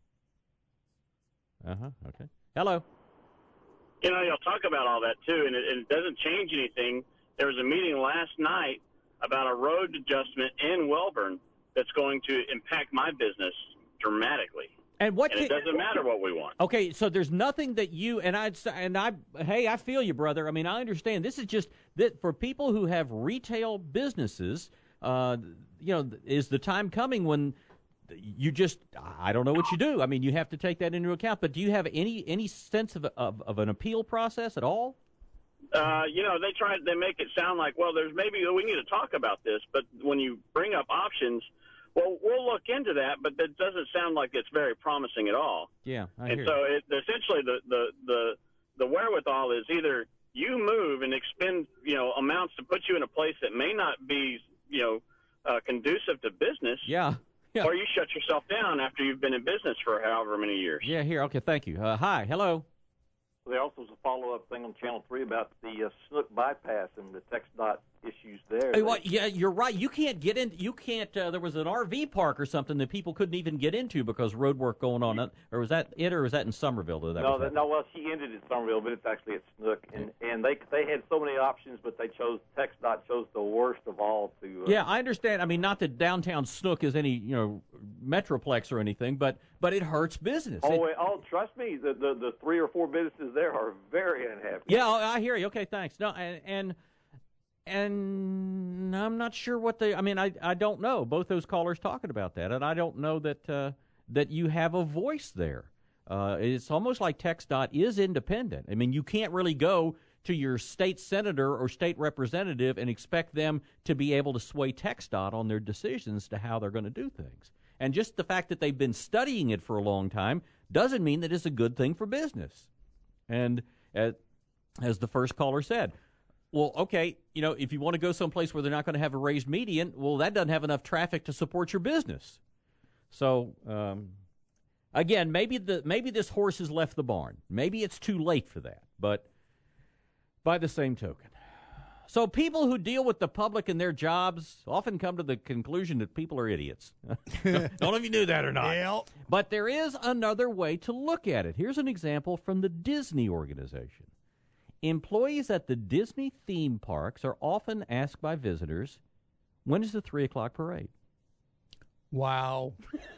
Okay. Hello. You know, you'll talk about all that, too, and it doesn't change anything. There was a meeting last night about a road adjustment in Welborn that's going to impact my business dramatically. And it doesn't matter what we want. Okay, so there's nothing that you hey, I feel you, brother. I mean, I understand. This is just that for people who have retail businesses, is the time coming when you just, I don't know what you do. I mean, you have to take that into account. But do you have any sense of an appeal process at all? They make it sound like, well, we need to talk about this. But when you bring up options, well, we'll look into that, but that doesn't sound like it's very promising at all. Yeah, essentially the wherewithal is either you move and expend amounts to put you in a place that may not be conducive to business. Yeah. Or you shut yourself down after you've been in business for however many years. Yeah. Here. Okay. Thank you. Hi. Hello. There also was a follow-up thing on Channel 3 about the Snook bypass and the TxDOT issues there. Yeah, you're right. You can't get in. You can't. There was an RV park or something that people couldn't even get into because road work going on. Or was that it? Or was that in Somerville? Well, she ended at Somerville, but it's actually at Snook, and they had so many options, but TxDOT chose the worst of all to. Yeah, I understand. I mean, not that downtown Snook is any metroplex or anything, but it hurts business. Trust me, the 3 or 4 businesses there are very unhappy. Yeah, I hear you. Okay, thanks. No, and I'm not sure what they. I mean, I don't know. Both those callers talking about that, and I don't know that you have a voice there. It's almost like TxDOT is independent. I mean, you can't really go to your state senator or state representative and expect them to be able to sway TxDOT on their decisions to how they're going to do things. And just the fact that they've been studying it for a long time doesn't mean that it's a good thing for business. And as the first caller said, well, okay, if you want to go someplace where they're not going to have a raised median, well, that doesn't have enough traffic to support your business. So, again, maybe this horse has left the barn. Maybe it's too late for that. But by the same token, so people who deal with the public in their jobs often come to the conclusion that people are idiots. Don't know if you knew that or not. Yeah. But there is another way to look at it. Here's an example from the Disney organization. Employees at the Disney theme parks are often asked by visitors, when is the 3 o'clock parade? Wow.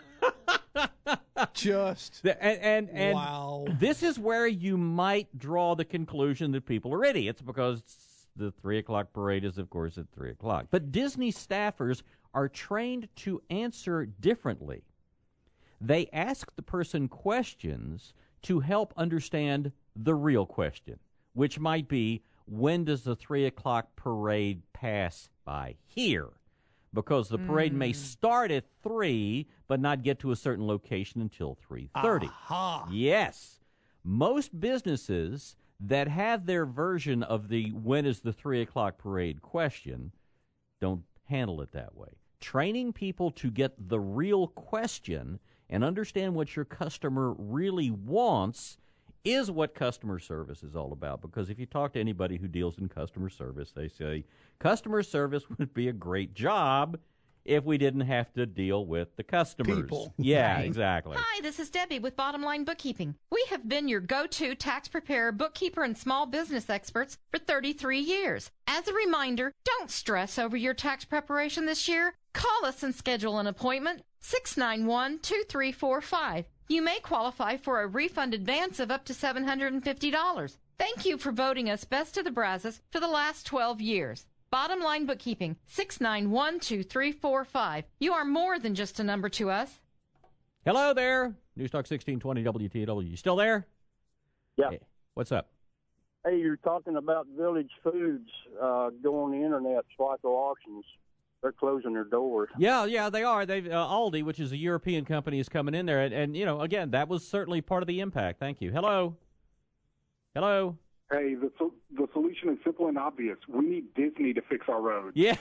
Wow. This is where you might draw the conclusion that people are idiots because the 3 o'clock parade is, of course, at 3 o'clock. But Disney staffers are trained to answer differently. They ask the person questions to help understand the real question, which might be, when does the 3 o'clock parade pass by here? Because the parade may start at 3, but not get to a certain location until 3:30. Aha. Yes. Most businesses that have their version of the when is the 3 o'clock parade question don't handle it that way. Training people to get the real question and understand what your customer really wants is what customer service is all about. Because if you talk to anybody who deals in customer service, they say, customer service would be a great job if we didn't have to deal with the customers. People. Yeah, exactly. Hi, this is Debbie with Bottom Line Bookkeeping. We have been your go-to tax preparer, bookkeeper, and small business experts for 33 years. As a reminder, don't stress over your tax preparation this year. Call us and schedule an appointment, 691-2345. You may qualify for a refund advance of up to $750. Thank you for voting us Best of the Brazos for the last 12 years. Bottom Line Bookkeeping, 691-2345. You are more than just a number to us. Hello there. News Talk 1620 WTW. You still there? Yeah. Hey, what's up? Hey, you're talking about Village Foods go on the internet, Slico Auctions. They're closing their doors. Yeah, they are. They've Aldi, which is a European company, is coming in there, and again, that was certainly part of the impact. Thank you. Hello. Hey, the solution is simple and obvious. We need Disney to fix our roads. Yeah.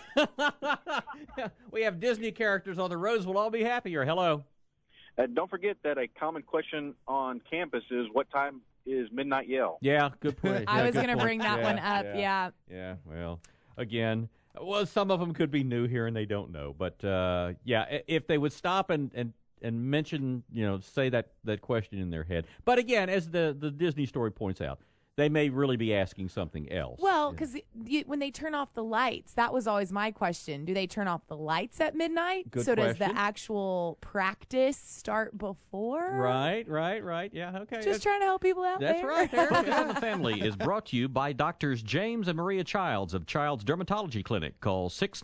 We have Disney characters on the roads. We'll all be happier. Hello. Don't forget that a common question on campus is, what time is midnight yell? Yeah, good point. I was going to bring that one up, yeah. Yeah, well, again, some of them could be new here and they don't know. But, if they would stop and mention, say that question in their head. But, again, as the Disney story points out, they may really be asking something else. Well, because when they turn off the lights, that was always my question. Do they turn off the lights at midnight? Good so question. Does the actual practice start before? Right. Yeah, okay. Just trying to help people out That's there. right. Focus on the Family is brought to you by Doctors James and Maria Childs of Childs Dermatology Clinic. Call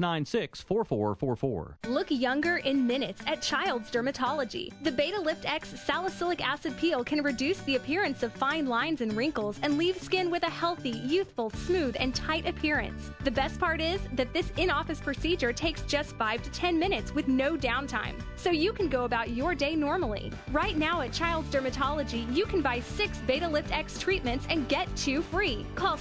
696-4444. Look younger in minutes at Child's Dermatology. The Beta Lift X salicylic acid peel can reduce the appearance of fine lines and wrinkles and leave skin with a healthy, youthful, smooth, and tight appearance. The best part is that this in-office procedure takes just 5 to 10 minutes with no downtime, so you can go about your day normally. Right now at Child's Dermatology, you can buy 6 Beta Lift X treatments and get 2 free. Call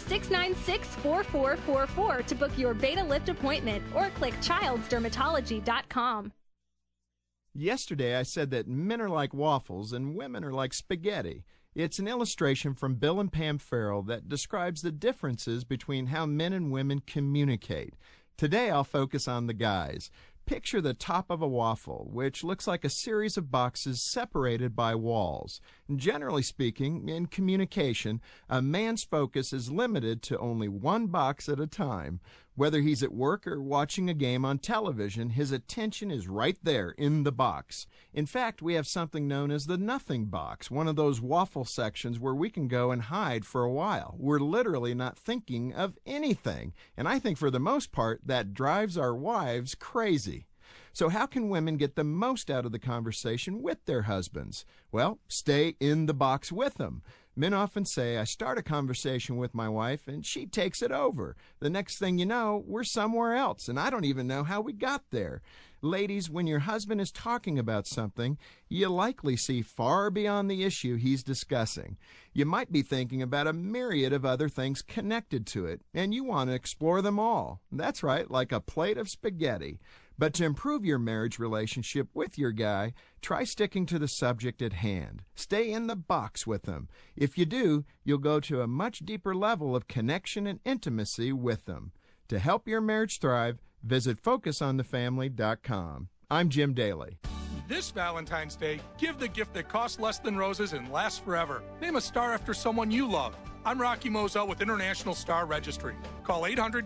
696-4444 to book your Beta Lift appointment or click childsdermatology.com. Yesterday I said that men are like waffles and women are like spaghetti. It's an illustration from Bill and Pam Farrell that describes the differences between how men and women communicate. Today I'll focus on the guys. Picture the top of a waffle, which looks like a series of boxes separated by walls. Generally speaking, in communication, a man's focus is limited to only one box at a time. Whether he's at work or watching a game on television, his attention is right there in the box. In fact, we have something known as the nothing box, one of those waffle sections where we can go and hide for a while. We're literally not thinking of anything, and I think for the most part that drives our wives crazy. So how can women get the most out of the conversation with their husbands? Well, stay in the box with them. Men often say, I start a conversation with my wife and she takes it over. The next thing you know, we're somewhere else, and I don't even know how we got there. Ladies, when your husband is talking about something, you likely see far beyond the issue he's discussing. You might be thinking about a myriad of other things connected to it, and you want to explore them all. That's right, like a plate of spaghetti. But to improve your marriage relationship with your guy, try sticking to the subject at hand. Stay in the box with them. If you do, you'll go to a much deeper level of connection and intimacy with them. To help your marriage thrive, visit FocusOnTheFamily.com. I'm Jim Daly. This Valentine's Day, give the gift that costs less than roses and lasts forever. Name a star after someone you love. I'm Rocky Moselle with International Star Registry. Call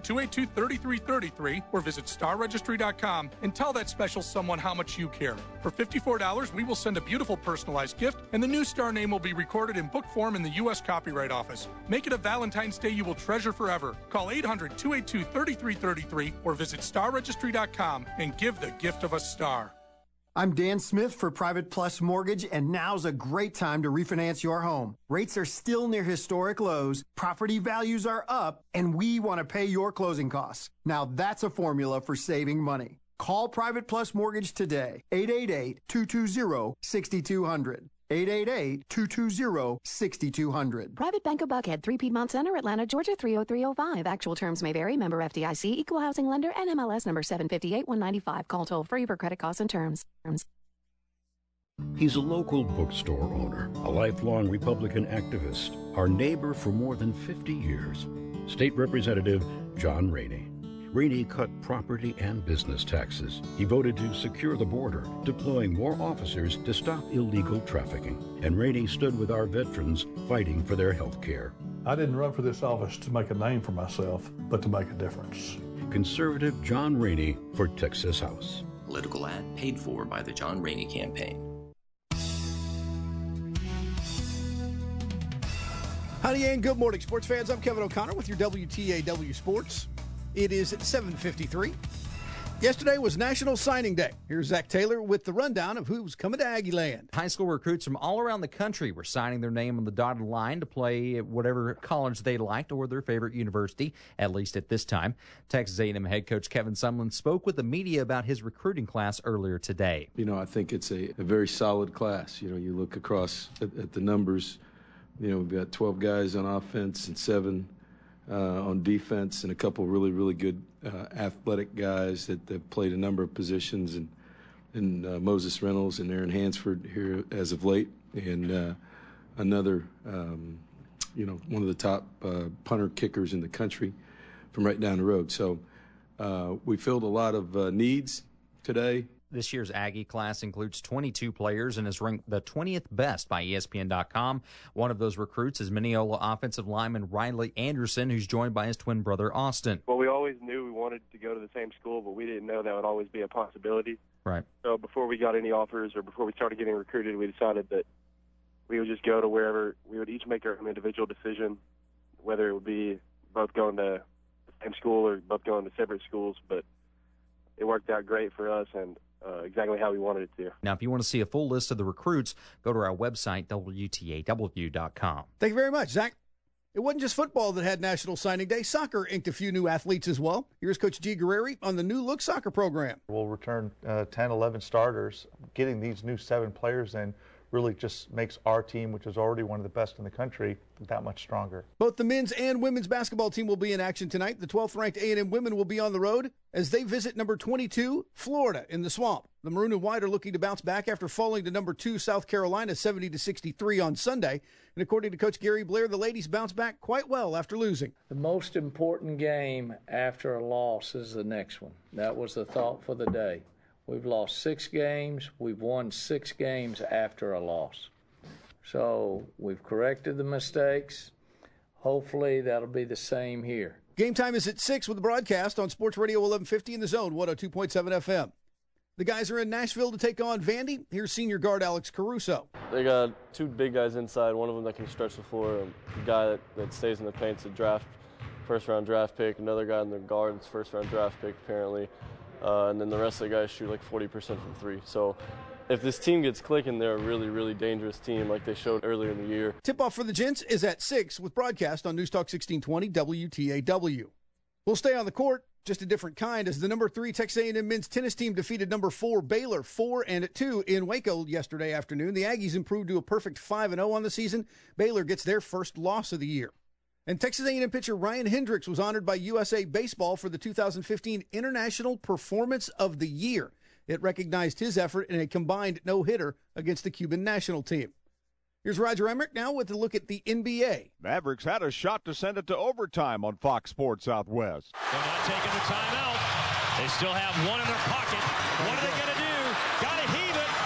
800-282-3333 or visit starregistry.com and tell that special someone how much you care. For $54, we will send a beautiful personalized gift, and the new star name will be recorded in book form in the U.S. Copyright Office. Make it a Valentine's Day you will treasure forever. Call 800-282-3333 or visit starregistry.com and give the gift of a star. I'm Dan Smith for Private Plus Mortgage, and now's a great time to refinance your home. Rates are still near historic lows, property values are up, and we want to pay your closing costs. Now that's a formula for saving money. Call Private Plus Mortgage today, 888-220-6200. 888-220-6200. Private Bank of Buckhead, 3 Piedmont Center, Atlanta, Georgia, 30305. Actual terms may vary. Member FDIC, Equal Housing Lender, and MLS number 758-195. Call toll free for credit costs and terms. He's a local bookstore owner, a lifelong Republican activist, our neighbor for more than 50 years. State Representative John Rainey. Rainey cut property and business taxes. He voted to secure the border, deploying more officers to stop illegal trafficking. And Rainey stood with our veterans fighting for their health care. I didn't run for this office to make a name for myself, but to make a difference. Conservative John Rainey for Texas House. Political ad paid for by the John Rainey campaign. Howdy and good morning, sports fans. I'm Kevin O'Connor with your WTAW Sports. It is at 7:53. Yesterday was National Signing Day. Here's Zach Taylor with the rundown of who's coming to Aggieland. High school recruits from all around the country were signing their name on the dotted line to play at whatever college they liked or their favorite university, at least at this time. Texas A&M head coach Kevin Sumlin spoke with the media about his recruiting class earlier today. I think it's a very solid class. You look across at the numbers. we've got 12 guys on offense and 7 on defense, and a couple really, really good athletic guys that have played a number of positions, and Moses Reynolds and Aaron Hansford here as of late, and another, one of the top punter kickers in the country from right down the road. So we filled a lot of needs today. This year's Aggie class includes 22 players and is ranked the 20th best by ESPN.com. One of those recruits is Mineola offensive lineman Riley Anderson, who's joined by his twin brother Austin. Well, we always knew we wanted to go to the same school, but we didn't know that would always be a possibility. Right. So before we got any offers or before we started getting recruited, we decided that we would just go to wherever. We would each make our own individual decision, whether it would be both going to the same school or both going to separate schools. But it worked out great for us and exactly how we wanted it to. Now, if you want to see a full list of the recruits, go to our website, WTAW.com. Thank you very much, Zach. It wasn't just football that had National Signing Day. Soccer inked a few new athletes as well. Here's Coach G. Guerreri on the new look soccer program. We'll return 10, 11 starters. Getting these new 7 players in really just makes our team, which is already one of the best in the country, that much stronger. Both the men's and women's basketball team will be in action tonight. The 12th-ranked A&M women will be on the road as they visit number 22, Florida, in the Swamp. The Maroon and White are looking to bounce back after falling to number 2, South Carolina, 70-63 on Sunday. And according to Coach Gary Blair, the ladies bounced back quite well after losing. The most important game after a loss is the next one. That was the thought for the day. We've lost 6 games. We've won 6 games after a loss. So we've corrected the mistakes. Hopefully that'll be the same here. Game time is at 6 with the broadcast on Sports Radio 1150 in the Zone, 102.7 FM. The guys are in Nashville to take on Vandy. Here's senior guard Alex Caruso. They got 2 big guys inside, one of them that can stretch the floor, a guy that stays in the paint's a first-round draft pick, another guy in the guard's first-round draft pick apparently. And then the rest of the guys shoot like 40% from 3. So if this team gets clicking, they're a really, really dangerous team like they showed earlier in the year. Tip-off for the Gents is at 6 with broadcast on News Talk 1620 WTAW. We'll stay on the court, just a different kind, as the number 3 Texas A&M men's tennis team defeated number 4 Baylor 4-2 in Waco yesterday afternoon. The Aggies improved to a perfect 5-0 on the season. Baylor gets their first loss of the year. And Texas A&M pitcher Ryan Hendricks was honored by USA Baseball for the 2015 International Performance of the Year. It recognized his effort in a combined no-hitter against the Cuban national team. Here's Roger Emmerich now with a look at the NBA. Mavericks had a shot to send it to overtime on Fox Sports Southwest. They're not taking the timeout. They still have one in their pocket. What are they going to do? Got to heave it.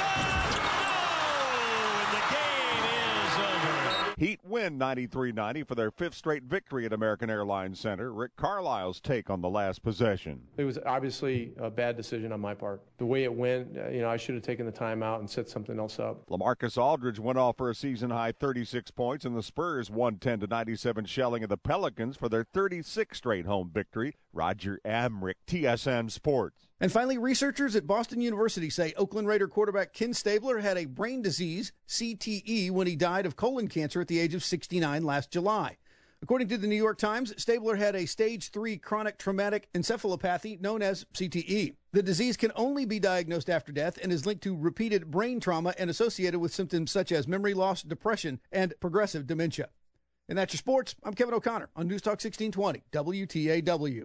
Heat win 93-90 for their 5th straight victory at American Airlines Center. Rick Carlisle's take on the last possession. It was obviously a bad decision on my part. The way it went, I should have taken the timeout and set something else up. LaMarcus Aldridge went off for a season-high 36 points, and the Spurs won 10-97 shelling of the Pelicans for their 36th straight home victory. Roger Emmerich, TSN Sports. And finally, researchers at Boston University say Oakland Raider quarterback Ken Stabler had a brain disease, CTE, when he died of colon cancer at the age of 69 last July. According to the New York Times, Stabler had a stage 3 chronic traumatic encephalopathy known as CTE. The disease can only be diagnosed after death and is linked to repeated brain trauma and associated with symptoms such as memory loss, depression, and progressive dementia. And that's your sports. I'm Kevin O'Connor on News Talk 1620, WTAW.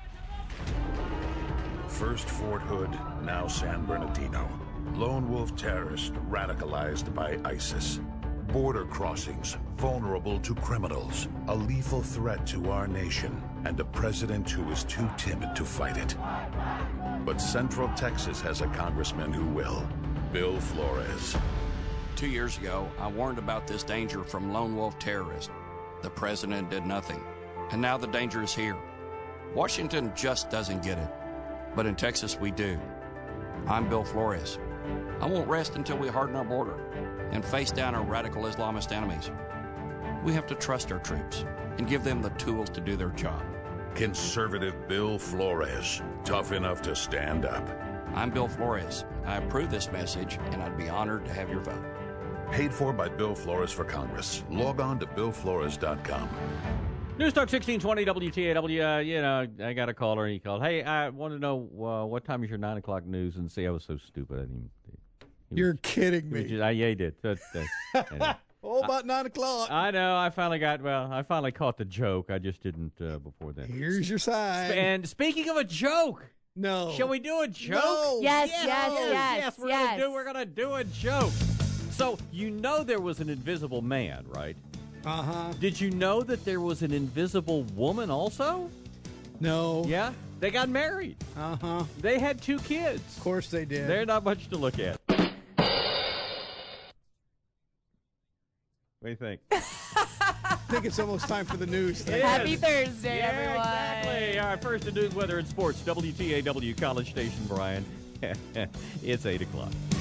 First Fort Hood, now San Bernardino. Lone wolf terrorist radicalized by ISIS. Border crossings vulnerable to criminals. A lethal threat to our nation. And a president who is too timid to fight it. But Central Texas has a congressman who will. Bill Flores. 2 years ago, I warned about this danger from lone wolf terrorists. The president did nothing. And now the danger is here. Washington just doesn't get it. But in Texas, we do. I'm Bill Flores. I won't rest until we harden our border and face down our radical Islamist enemies. We have to trust our troops and give them the tools to do their job. Conservative Bill Flores, tough enough to stand up. I'm Bill Flores. I approve this message, and I'd be honored to have your vote. Paid for by Bill Flores for Congress. Log on to BillFlores.com. News Talk 1620 WTAW. I got a caller and he called. Hey, I want to know what time is your 9 o'clock news, and see I was so stupid. You're kidding me. Yeah, he did. Anyway. Oh, about 9 o'clock. I know. I finally caught the joke. I just didn't before then. Here's your sign. And speaking of a joke. No. Shall we do a joke? No. Yes. We're gonna do a joke. So you know there was an invisible man, right? Uh-huh. Did you know that there was an invisible woman also? No. Yeah? They got married. Uh-huh. They had 2 kids. Of course they did. They're not much to look at. What do you think? I think it's almost time for the news. Happy Thursday, everyone. Exactly. All right, first to news, weather, and sports. WTAW College Station, Brian. It's 8 o'clock.